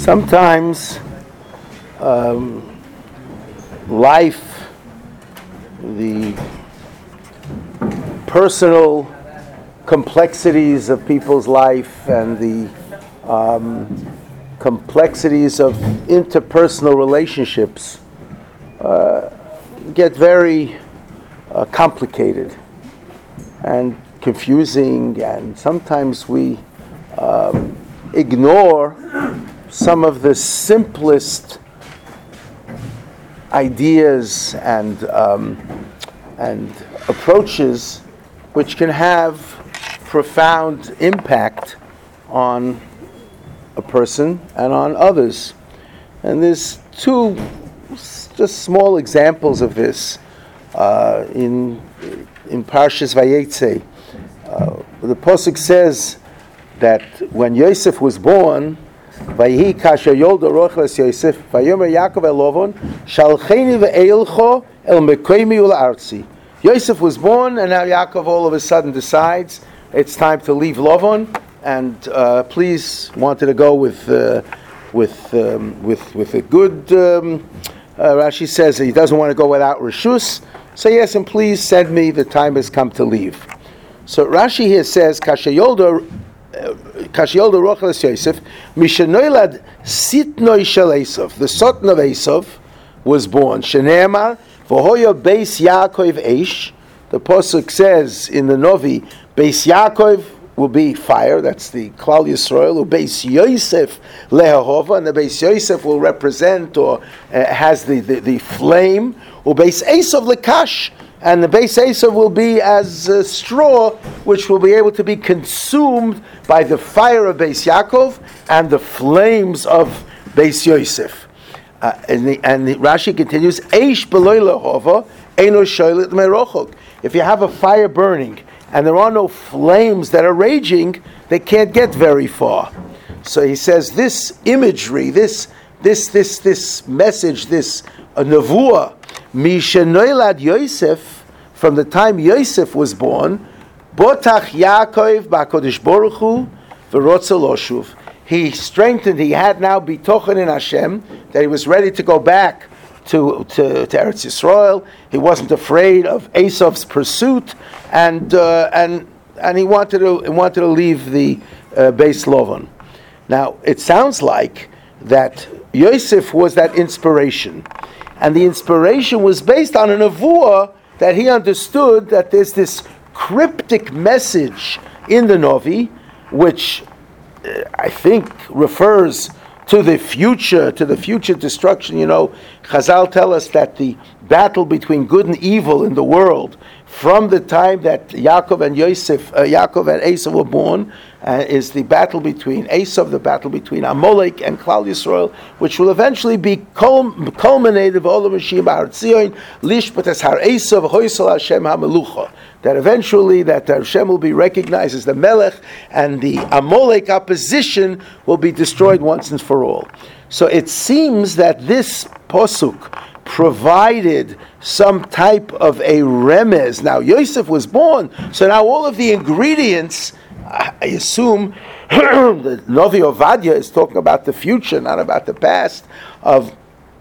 Sometimes life, the personal complexities of people's life and the complexities of interpersonal relationships get very complicated and confusing, and sometimes we ignore some of the simplest ideas and approaches which can have profound impact on a person and on others. And there's two just small examples of this in Parshas Vayetze. The Pasuk says that when Yosef was born, Vayhi kasher yoldo rochles Yosef, Vayomer Yaakov el Lovon, Shalcheni ve'eilcho el mekoimi ul'artzi. Yosef was born, and now Yaakov all of a sudden decides it's time to leave Lovon, and please wanted to go with a good. Rashi says he doesn't want to go without reshus. So yes, and please send me. The time has come to leave. So Rashi here says kasher yoldo rochles Yosef mishanoilad sitnoi shel Esav. The son of Esav was born. Sheneemar v'hoya beis Yaakov eish. The pasuk says in the Novi, beis Yaakov will be fire. That's the Klal Yisrael. Beis Yosef lehahova, and the beis Yosef will represent or has the flame. Beis Esav lekash. And the Beis Esav will be as straw, which will be able to be consumed by the fire of Beis Yaakov and the flames of Beis Yosef. And Rashi continues, Eish b'loy lehova, eino shoylet merochok. If you have a fire burning and there are no flames that are raging, they can't get very far. So he says this imagery, this message, this nevuah, Mishenoilad Yosef, from the time Yosef was born, Botach Yaakov b'Kodesh Baruch Hu v'rotza loshuv. He strengthened. He had now bitochen in Hashem that he was ready to go back to Eretz Yisrael. He wasn't afraid of Esav's pursuit, and he wanted to leave the Beis Lovon. Now it sounds like that Yosef was that inspiration. And the inspiration was based on a nevuah that he understood that there's this cryptic message in the Novi, which I think refers to the future destruction. You know, Chazal tell us that the battle between good and evil in the world, from the time that Yaakov and Esav were born, is the battle between Esav, the battle between Amalek and Klal Yisrael, which will eventually be culminated Olam Mashiach B'Har Tzion, Lishpat Har Esav Hoysel Hashem HaMelucha. That eventually that Hashem will be recognized as the Melech, and the Amalek opposition will be destroyed once and for all. So it seems that this pasuk provided some type of a remez. Now Yosef was born, so now all of the ingredients, I assume, the Novi Ovadia is talking about the future, not about the past, of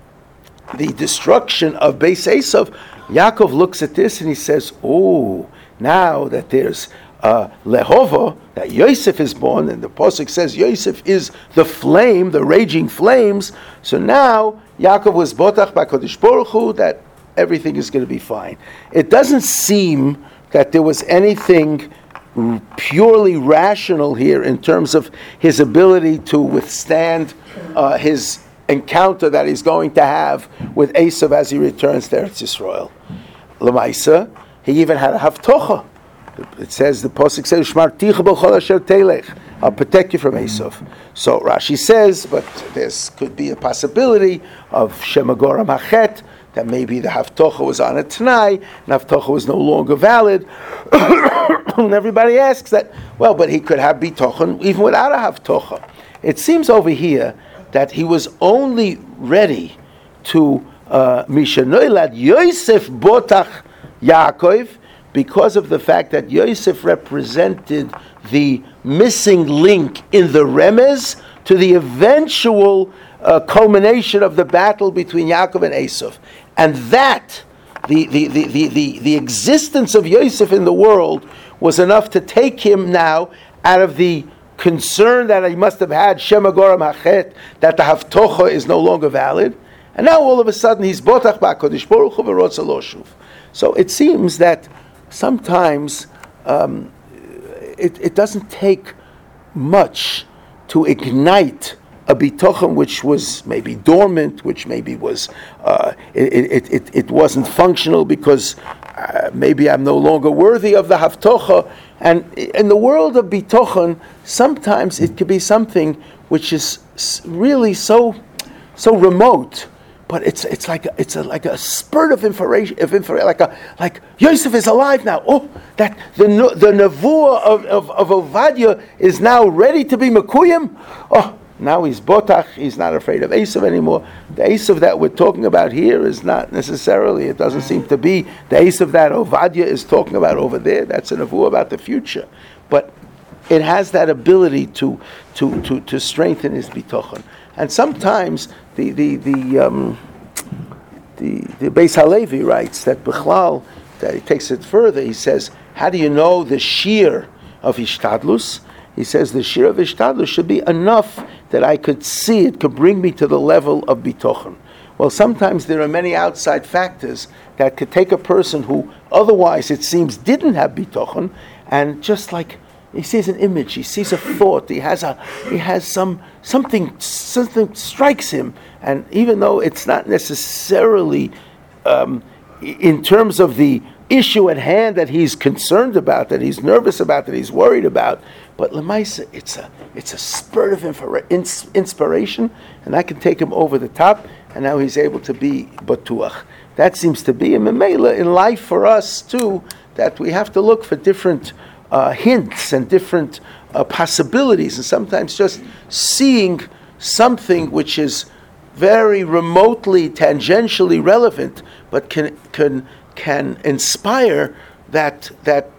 the destruction of Beis Esav. Yaakov looks at this and he says, oh, now that there's Lehova, that Yosef is born, and the pasuk says Yosef is the flame, the raging flames, so now Yaakov was botach b'Kodesh Baruch Hu, that everything is going to be fine. It doesn't seem that there was anything purely rational here in terms of his ability to withstand his encounter that he's going to have with Esav as he returns to Eretz Yisrael. L'maisa, he even had a haftocha. It says, the pasuk says, "Shmarticha b'chol asher telech." I'll protect you from Esav. So Rashi says, but there could be a possibility of Shemagoram Hachet, that maybe the haftocha was on a Tanai, and haftocha was no longer valid. And everybody asks that, well, but he could have bitochen even without a haftocha. It seems over here that he was only ready to Mishanoilad Yosef Botach Yaakov, because of the fact that Yosef represented the missing link in the remez to the eventual culmination of the battle between Yaakov and Esav. And that, the existence of Yosef in the world was enough to take him now out of the concern that he must have had, Shema Goram Hachet, that the Haftocha is no longer valid. And now all of a sudden he's Botach Ba'Kodesh Baruch Hu v'Rotza Lo Shuv. So it seems that sometimes it doesn't take much to ignite a bitochen which was maybe dormant, which maybe was it wasn't functional because maybe I'm no longer worthy of the haftocha. And in the world of bitochen, sometimes it could be something which is really so remote. But it's like a spurt of information, like Yosef is alive now. Oh, that the nevuah of Ovadia is now ready to be mekuyim. Oh, now he's botach. He's not afraid of Esav anymore. The Esav that we're talking about here is not necessarily. It doesn't seem to be the Esav that Ovadia is talking about over there. That's a nevuah about the future, but it has that ability to strengthen his bitochen. And sometimes the Beis Halevi writes that Bechlal, that he takes it further. He says, how do you know the shear of Ishtadlus? He says the shear of Ishtadlus should be enough that I could see it, could bring me to the level of bitochen. Well, sometimes there are many outside factors that could take a person who otherwise it seems didn't have bitochen, and just like he sees an image, he sees a thought, he has something strikes him, and even though it's not necessarily in terms of the issue at hand that he's concerned about, that he's nervous about, that he's worried about, but lemaisa, it's a spurt of inspiration, and that can take him over the top, and now he's able to be batuach. That seems to be a memela in life for us too, that we have to look for different hints and different possibilities, and sometimes just seeing something which is very remotely, tangentially relevant, but can inspire that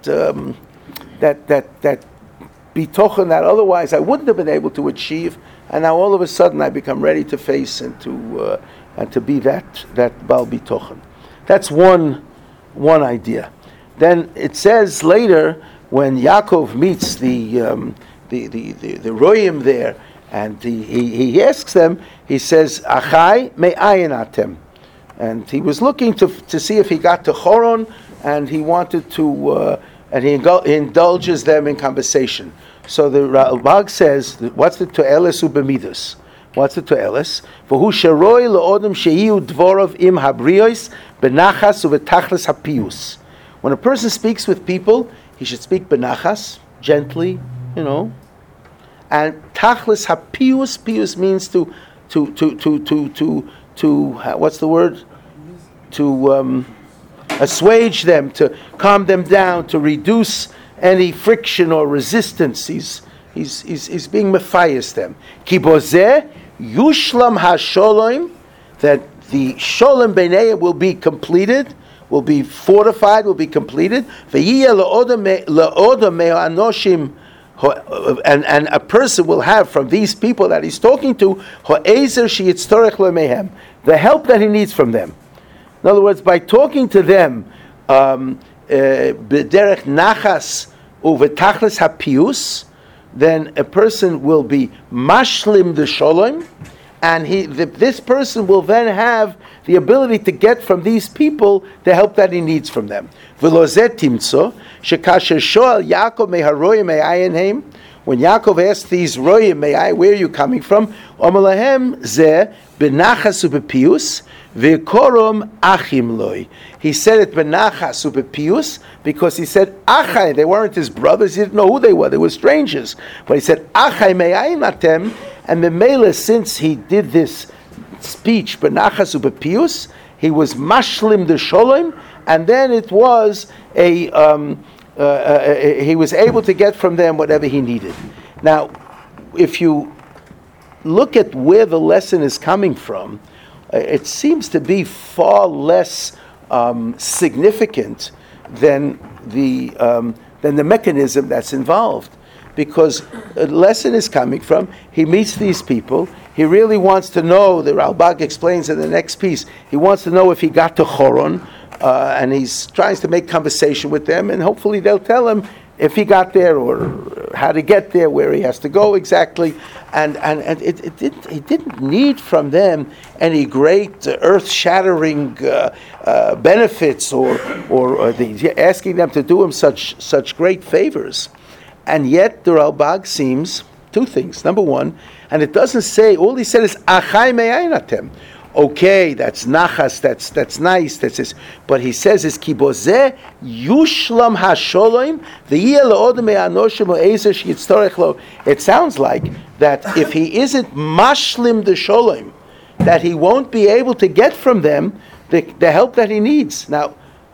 bitochen that otherwise I wouldn't have been able to achieve, and now all of a sudden I become ready to face and to be that bal bitochen. That's one idea. Then it says later, when Yaakov meets the royim there, and he asks them, he says, Achai me'ayin atem. And he was looking to see if he got to Choron, and he wanted to, and he indulges them in conversation. So the Ralbag says, what's the to'eles ubemidus? What's the to'eles? V'hu sheroi le'odem she'iu dvorov im habriyos benachas uvetachlis hapius. When a person speaks with people, he should speak benachas, gently, and tachlis hapius. Pius means to what's the word? To assuage them, to calm them down, to reduce any friction or resistance. He's being mephias them. Ki bozeh yushlam hasholom, that the sholem b'nei will be completed, will be fortified, will be completed. And a person will have from these people that he's talking to the help that he needs from them. In other words, by talking to them, b'derech nachas uvetachlis hapius, then a person will be mashlim the sholem, and this person will then have the ability to get from these people the help that he needs from them. When Yaakov asked these royim, where are you coming from? He said it benachas ubepius because he said achai. They weren't his brothers. He didn't know who they were. They were strangers. But he said achai me'ayin atem. And the Mela, since he did this speech, benachas ubepius, he was mashlim the sholem, and then it was he was able to get from them whatever he needed. Now, if you look at where the lesson is coming from, it seems to be far less significant than the mechanism that's involved, because a lesson is coming from, he meets these people, he really wants to know, the Ralbag explains in the next piece, he wants to know if he got to Choron, and he's trying to make conversation with them, and hopefully they'll tell him if he got there or how to get there, where he has to go exactly, and he didn't need from them any great earth-shattering benefits or asking them to do him such great favors, and yet the Ralbag seems two things. Number one, and it doesn't say, all he said is achai me'aynatem. Okay, that's nachas, that's nice, that's this. But he says is kibozeh yushlam hasholem v'yeh le'odem me'anoshim o'ezer sheyitztorech lo. It sounds like that if he isn't mashlim the sholem, that he won't be able to get from them the help that he needs. Now,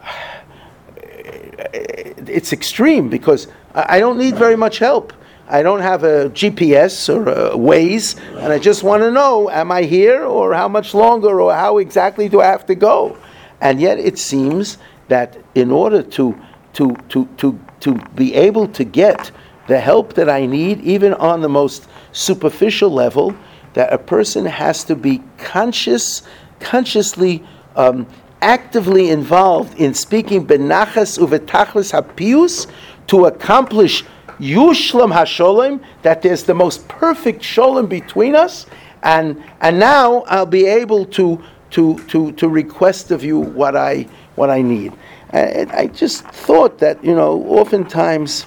it's extreme because I don't need very much help. I don't have a GPS or a Waze, and I just want to know, am I here, or how much longer, or how exactly do I have to go? And yet it seems that in order to be able to get the help that I need, even on the most superficial level, that a person has to be consciously, actively involved in speaking benachas uvetachlis hapius to accomplish Yushlam Hasholem, that there's the most perfect sholem between us, and now I'll be able to request of you what I need. And I just thought that, oftentimes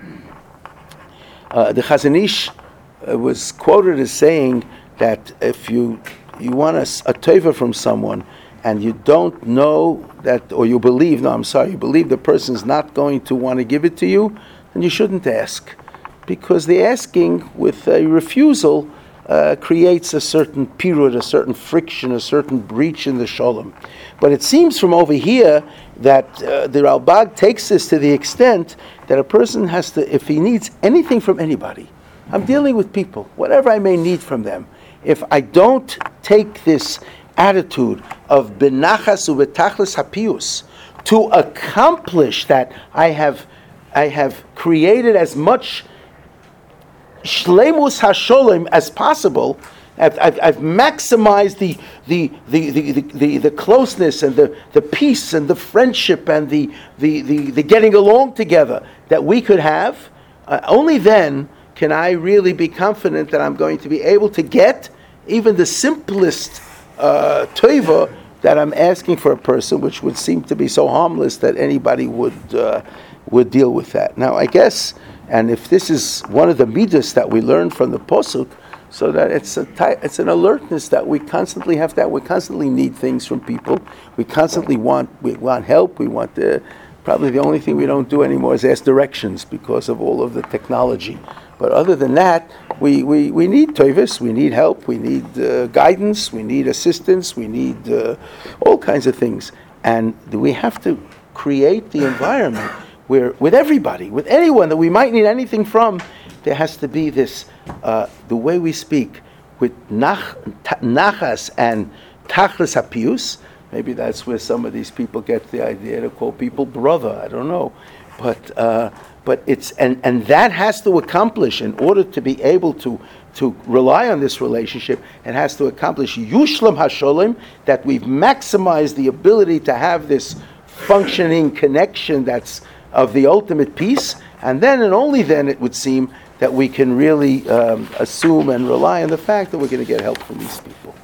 the Chazon Ish was quoted as saying that if you want a teva from someone and you don't know that, or you believe the person's not going to want to give it to you, and you shouldn't ask, because the asking with a refusal creates a certain pirud, a certain friction, a certain breach in the sholem. But it seems from over here that the Ralbag takes this to the extent that a person has to, if he needs anything from anybody, I'm dealing with people, whatever I may need from them, if I don't take this attitude of benachas uvetachlis hapius to accomplish that, I have created as much shleimus hasholem as possible. I've maximized the closeness and the peace and the friendship and the getting along together that we could have. Only then can I really be confident that I'm going to be able to get even the simplest teva that I'm asking for a person, which would seem to be so harmless that anybody would deal with that. Now, I guess, and if this is one of the midas that we learn from the posuk, so that it's an alertness that we constantly have, that we constantly need things from people. We constantly want help. We want probably the only thing we don't do anymore is ask directions because of all of the technology. But other than that, we need tovis, we need help, we need guidance, we need assistance, we need all kinds of things, and we have to create the environment where, with everybody, with anyone that we might need anything from, there has to be this, the way we speak, with nachas and tachlis hapius. Maybe that's where some of these people get the idea to call people brother. I don't know, but it's and that has to accomplish, in order to be able to rely on this relationship, it has to accomplish yushlam hasholem, that we've maximized the ability to have this functioning connection that's of the ultimate peace, and then and only then it would seem that we can really assume and rely on the fact that we're going to get help from these people.